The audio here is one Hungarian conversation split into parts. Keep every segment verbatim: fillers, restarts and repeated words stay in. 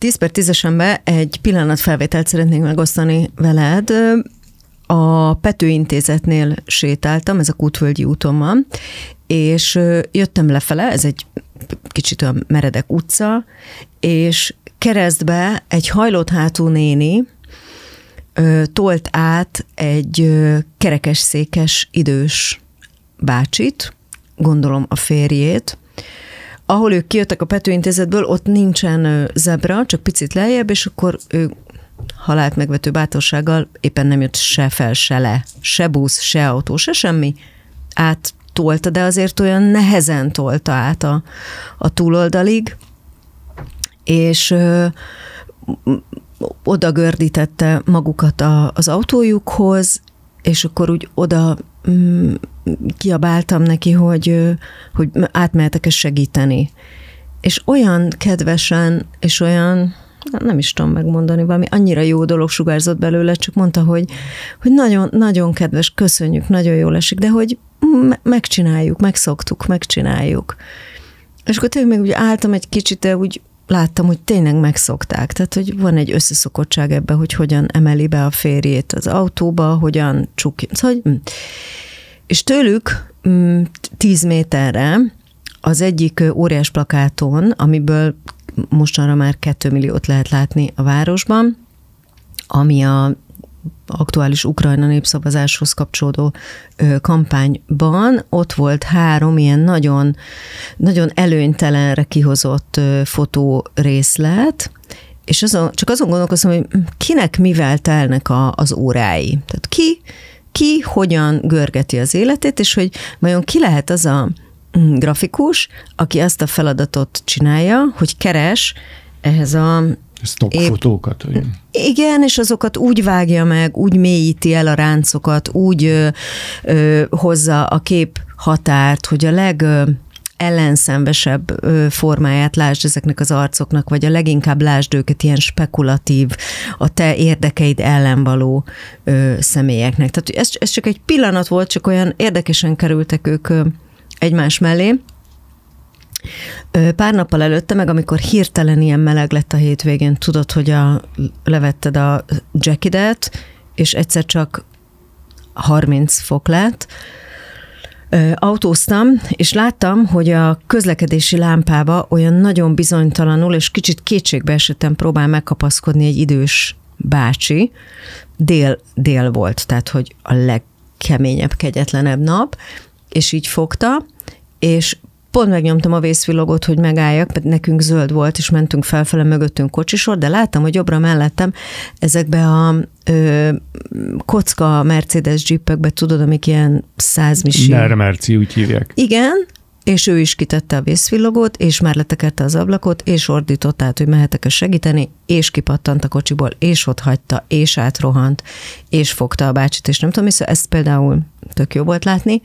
tíz per tízesemben egy pillanatfelvételt szeretnék megosztani veled. A Pető Intézetnél sétáltam, ez a Kútvölgyi úton van, és jöttem lefele, ez egy kicsit olyan meredek utca, és keresztbe egy hajlott hátú néni ö, tolt át egy ö, kerekesszékes idős bácsit, gondolom a férjét. Ahol ők kijöttek a Pető Intézetből, ott nincsen ö, zebra, csak picit lejjebb, és akkor ő halált megvető bátorsággal éppen nem jött se fel, se le, se busz, se autó, se semmi. Áttolta, de azért olyan nehezen tolta át a, a túloldalig, és ö, oda gördítette magukat a, az autójukhoz, és akkor úgy oda mm, kiabáltam neki, hogy, hogy átmehetek-e segíteni. És olyan kedvesen, és olyan, nem is tudom megmondani, valami annyira jó dolog sugárzott belőle, csak mondta, hogy, hogy nagyon, nagyon kedves, köszönjük, nagyon jól esik, de hogy megcsináljuk, megszoktuk, megcsináljuk. És akkor tényleg még úgy álltam egy kicsit, de úgy láttam, hogy tényleg megszokták. Tehát, hogy van egy összeszokottság ebben, hogy hogyan emeli be a férjét az autóba, hogyan csukja. Szóval, hogy, és tőlük tíz méterre az egyik óriás plakáton, amiből mostanra már kettő milliót lehet látni a városban, ami a aktuális Ukrajna népszavazáshoz kapcsolódó ö, kampányban, ott volt három ilyen nagyon, nagyon előnytelenre kihozott ö, fotórészlet, és azon, csak azon gondolkoztam, hogy kinek mivel telnek a, az órái. Tehát ki, ki hogyan görgeti az életét, és hogy vajon ki lehet az a grafikus, aki azt a feladatot csinálja, hogy keres ehhez a stockfotókat. Épp, igen, és azokat úgy vágja meg, úgy mélyíti el a ráncokat, úgy ö, ö, hozza a kép határt, hogy a leg ö, ellenszenvesebb ö, formáját lásd ezeknek az arcoknak, vagy a leginkább lásd őket ilyen spekulatív, a te érdekeid ellen való ö, személyeknek. Tehát ez, ez csak egy pillanat volt, csak olyan érdekesen kerültek ők ö, egymás mellé. Pár nappal előtte, meg amikor hirtelen ilyen meleg lett a hétvégén, tudod, hogy a, levetted a jackidet, és egyszer csak harminc fok lett. Autóztam, és láttam, hogy a közlekedési lámpába olyan nagyon bizonytalanul, és kicsit kétségbe esettem próbál megkapaszkodni egy idős bácsi. Dél, dél volt, tehát hogy a legkeményebb, kegyetlenebb nap, és így fogta, és pont megnyomtam a vészvilogot, hogy megálljak, mert nekünk zöld volt, és mentünk felfele, mögöttünk kocsisor, de láttam, hogy jobbra mellettem ezekbe a ö, kocka Mercedes jeepekbe, tudod, amik ilyen százmisi. Mermerci, úgy hívják. Igen, és ő is kitette a vészvillogót, és már letekerte az ablakot, és ordított át, hogy mehetek-e segíteni, és kipattant a kocsiból, és ott hagyta, és átrohant, és fogta a bácsit, és nem tudom, hisz, ezt például tök jó volt látni.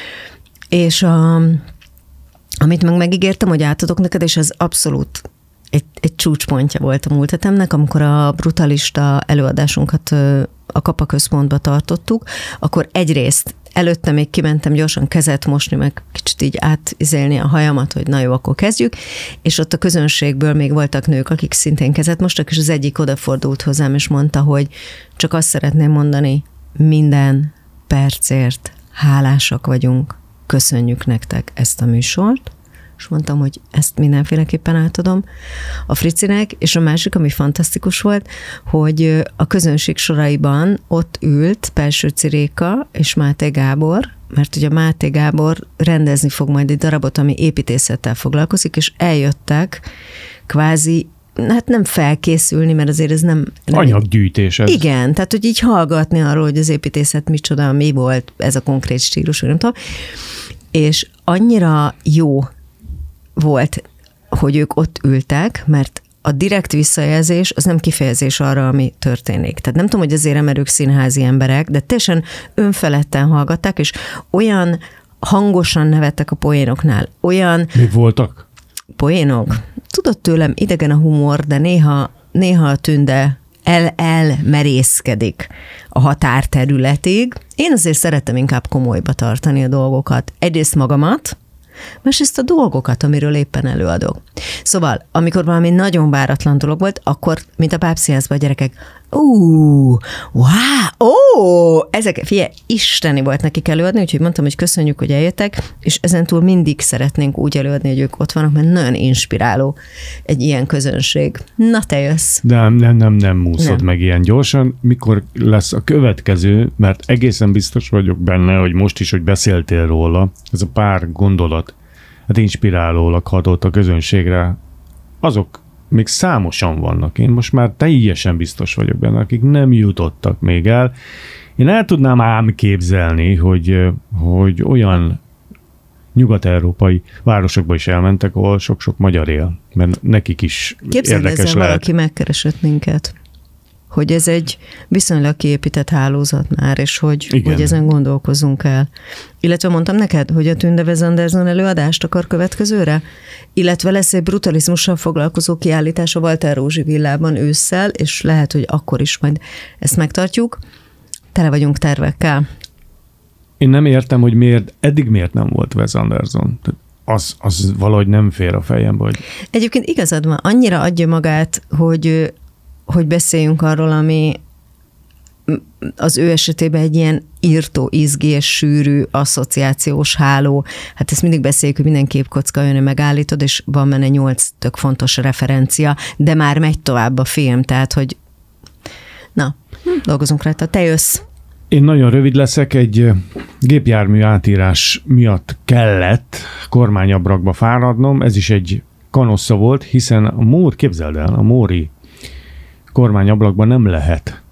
És a, amit meg megígértem, hogy átadok neked, és ez abszolút egy, egy csúcspontja volt a múlt hetemnek, amikor a brutalista előadásunkat a Kapa Központba tartottuk, akkor egyrészt előtte még kimentem gyorsan kezet mosni, meg kicsit így átizélni a hajamat, hogy na jó, akkor kezdjük, és ott a közönségből még voltak nők, akik szintén kezet mostak, és az egyik odafordult hozzám, és mondta, hogy csak azt szeretném mondani, minden percért hálásak vagyunk, köszönjük nektek ezt a műsort, és mondtam, hogy ezt mindenféleképpen átadom a Fricinek, és a másik, ami fantasztikus volt, hogy a közönség soraiban ott ült Pelsőci Réka és Máté Gábor, mert ugye Máté Gábor rendezni fog majd egy darabot, ami építészettel foglalkozik, és eljöttek kvázi, hát nem felkészülni, mert azért ez nem... nem anyaggyűjtés ez. Igen, tehát hogy így hallgatni arról, hogy az építészet micsoda, mi volt ez a konkrét stílus, nem tudom. És annyira jó volt, hogy ők ott ültek, mert a direkt visszajelzés az nem kifejezés arra, ami történik. Tehát nem tudom, hogy azért mert ők színházi emberek, de teljesen önfeledten hallgatták, és olyan hangosan nevettek a poénoknál. Olyan... Még voltak? Poénok? Tudod tőlem, idegen a humor, de néha, néha a tünde el, elmerészkedik a határterületig. Én azért szeretem inkább komolyba tartani a dolgokat. Egyrészt magamat, másrészt a dolgokat, amiről éppen előadok. Szóval, amikor valami nagyon váratlan dolog volt, akkor, mint a pápszínházban a gyerekek, Ó, wow, ó, ezek, figyelj, isteni volt nekik előadni, úgyhogy mondtam, hogy köszönjük, hogy eljöttek, és ezentúl mindig szeretnénk úgy előadni, hogy ők ott vannak, mert nagyon inspiráló egy ilyen közönség. Na, te jössz. Nem, nem, nem, nem úszod nem. meg ilyen gyorsan. Mikor lesz a következő, mert egészen biztos vagyok benne, hogy most is, hogy beszéltél róla, ez a pár gondolat, hát inspirálólag hatott a közönségre, azok még számosan vannak. Én most már teljesen biztos vagyok benne, akik nem jutottak még el. Én el tudnám ám képzelni, hogy, hogy olyan nyugat-európai városokba is elmentek, ahol sok-sok magyar él, mert nekik is Képzeld, érdekes ezzel lehet. Valaki megkeresett minket, hogy ez egy viszonylag kiépített hálózat már, és hogy, hogy ezen gondolkozunk el. Illetve mondtam neked, hogy a Tünde Wes Anderson előadást akar következőre, illetve lesz egy brutalizmussal foglalkozó kiállítás a Walter Rózsi villában ősszel, és lehet, hogy akkor is majd ezt megtartjuk. Tele vagyunk tervekkel. Én nem értem, hogy miért, eddig miért nem volt Wes Anderson. Az, az valahogy nem fér a fejembe. Hogy... Egyébként igazad van, annyira adja magát, hogy hogy beszéljünk arról, ami az ő esetében egy ilyen írtó, izgés, sűrű, asszociációs háló. Hát ezt mindig beszéljük, hogy minden képkocka jön, megállítod, és van benne nyolc tök fontos referencia, de már megy tovább a film, tehát, hogy na, dolgozunk rajta. Te jössz. Én nagyon rövid leszek, egy gépjármű átírás miatt kellett kormányabrakba fáradnom, ez is egy kanossza volt, hiszen a Mór, képzeld el, a Móri kormányablakban nem lehet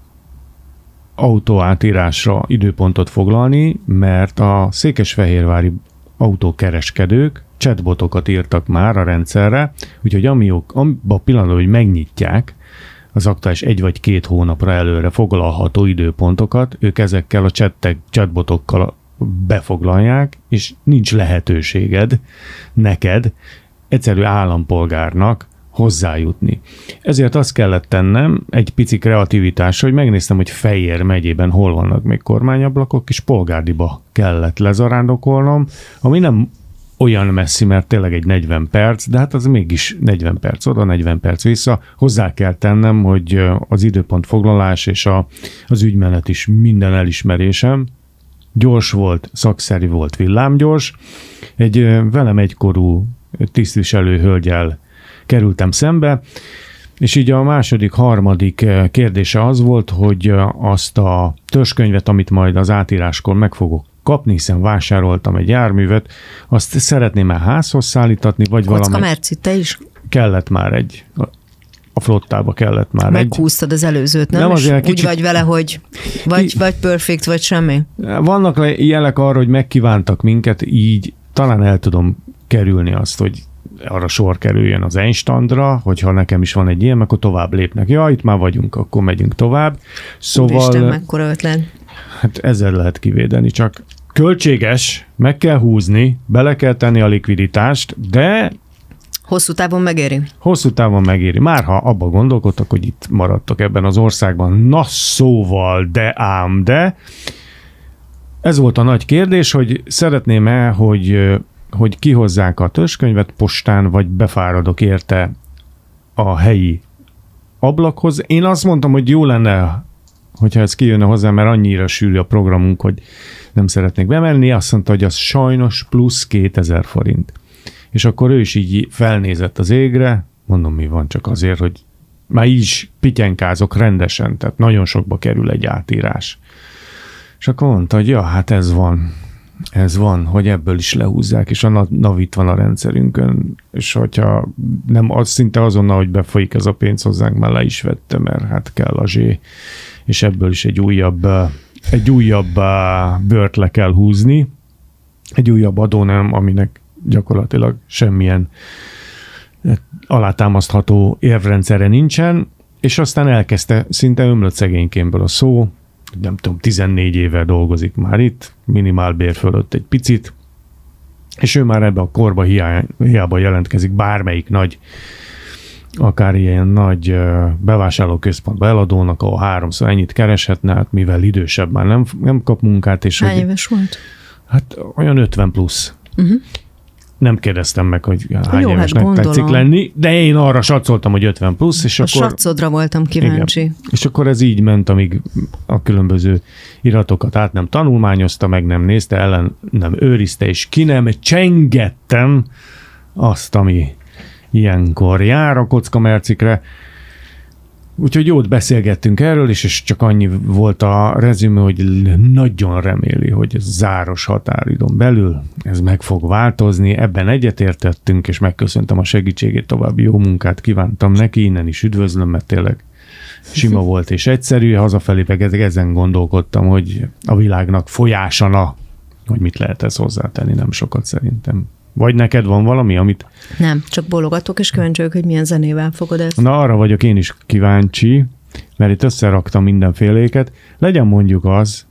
autóátírásra időpontot foglalni, mert a székesfehérvári autókereskedők chatbotokat írtak már a rendszerre, úgyhogy amiok, abban a pillanatban, hogy megnyitják az aktuális egy vagy két hónapra előre foglalható időpontokat, ők ezekkel a chattek, chatbotokkal befoglalják, és nincs lehetőséged neked, egyszerű állampolgárnak hozzájutni. Ezért azt kellett tennem, egy pici kreativitás, hogy megnéztem, hogy Fejér megyében hol vannak még kormányablakok, és Polgárdiba kellett lezarándokolnom, ami nem olyan messzi, mert tényleg egy negyven perc, de hát az mégis negyven perc oda, negyven perc vissza. Hozzá kell tennem, hogy az időpont foglalás és a, az ügymenet is minden elismerésem. Gyors volt, szakszerű volt, villámgyors. Egy velem egykorú tisztviselő hölgyel kerültem szembe, és így a második, harmadik kérdése az volt, hogy azt a törzskönyvet, amit majd az átíráskor meg fogok kapni, hiszen vásároltam egy járművet, azt szeretném el házhoz szállítatni, vagy valami... Kocka merci, te is? Kellett már egy, a flottába kellett már egy. Meghúztad az előzőt, nem? nem azért úgy kicsit... vagy vele, hogy vagy, vagy perfect, vagy semmi? Vannak jelek arra, hogy megkívántak minket, így talán el tudom kerülni azt, hogy arra sor kerüljön az Einstandra, hogyha nekem is van egy ilyen, akkor tovább lépnek. Ja, itt már vagyunk, akkor megyünk tovább. Szóval... Úristen, mekkora ötlen. Hát ezzel lehet kivédeni, csak költséges, meg kell húzni, bele kell tenni a likviditást, de... Hosszú távon megéri. Hosszú távon megéri. Már ha abba gondolkodtak, hogy itt maradtok ebben az országban, na szóval, de ám, de... Ez volt a nagy kérdés, hogy szeretném-e, hogy... hogy kihozzák a törzskönyvet postán, vagy befáradok érte a helyi ablakhoz. Én azt mondtam, hogy jó lenne, hogyha ez kijönne hozzá, mert annyira sűrű a programunk, hogy nem szeretnék bemenni. Azt mondta, hogy az sajnos plusz kétezer forint. És akkor ő is így felnézett az égre, mondom, mi van, csak azért, hogy már így is pityenkázok rendesen, tehát nagyon sokba kerül egy átírás. És akkor mondta, hogy ja, hát ez van. Ez van, hogy ebből is lehúzzák, és a NAV itt van a rendszerünkön, és hogyha nem az szinte azonnal, hogy befolyik ez a pénz hozzánk, már le is vette, mert hát kell a zsé, és ebből is egy újabb, egy újabb bört le kell húzni, egy újabb adó nem, aminek gyakorlatilag semmilyen alátámasztható érvrendszere nincsen, és aztán elkezdte, szinte ömlött szegénykémből a szó, nem tudom, tizennégy éve dolgozik már itt, minimálbér fölött egy picit, és ő már ebbe a korba hiá, hiába jelentkezik bármelyik nagy, akár ilyen nagy bevásárlóközpontba eladónak, ahol háromszor ennyit kereshetne, hát mivel idősebb már nem, nem kap munkát. És hány hogy, éves volt? Hát olyan ötven plusz. Uh-huh. Nem kérdeztem meg, hogy hány Jó, évesnek hát tetszik lenni, de én arra satszoltam, hogy ötven plusz, és a akkor... A satszodra voltam kíváncsi. Igen. És akkor ez így ment, amíg a különböző iratokat át nem tanulmányozta, meg nem nézte, ellen nem őrizte, és ki nem csengettem azt, ami ilyenkor jár a kockamercikre. Úgyhogy jót beszélgettünk erről, és, és csak annyi volt a rezümé, hogy nagyon reméli, hogy záros határidőn belül ez meg fog változni. Ebben egyetértettünk, és megköszöntem a segítségét, további jó munkát kívántam neki, innen is üdvözlöm, mert tényleg sima volt és egyszerű. Hazafelé meg ezen gondolkodtam, hogy a világnak folyásana, hogy mit lehet ez hozzátenni, nem sokat szerintem. Vagy neked van valami, amit... Nem, csak bólogatok, és kíváncsi vagyok, hogy milyen zenével fogod ezt. Na, arra vagyok én is kíváncsi, mert itt összeraktam mindenféléket. Legyen mondjuk az,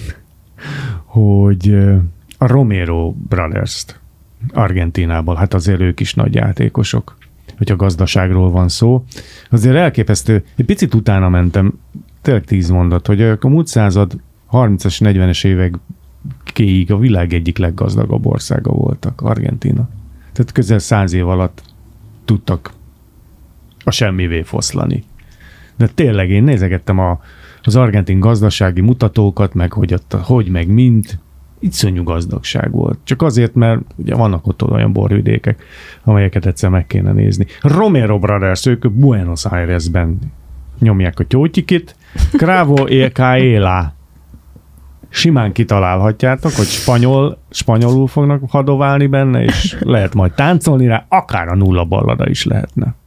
hogy a Romero Brothers-t Argentínából, hát azért ők is nagy játékosok, hogyha gazdaságról van szó. Azért elképesztő, egy picit utána mentem, tényleg tíz mondat, hogy a múlt század harmincas, negyvenes évek kéig a világ egyik leggazdagabb országa voltak, Argentína. Tehát közel száz év alatt tudtak a semmivé foszlani. De tényleg én nézegettem a, az argentin gazdasági mutatókat, meg hogy ott, hogy meg mind, iszonyú gazdagság volt. Csak azért, mert ugye vannak ott olyan borvidékek, amelyeket egyszer meg kéne nézni. Romero Brothers, ők Buenos Airesben nyomják a tyótyikit, Cravo e Caela. Simán kitalálhatjátok, hogy spanyol, spanyolul fognak hadoválni benne, és lehet majd táncolni rá, akár a nulla ballada is lehetne.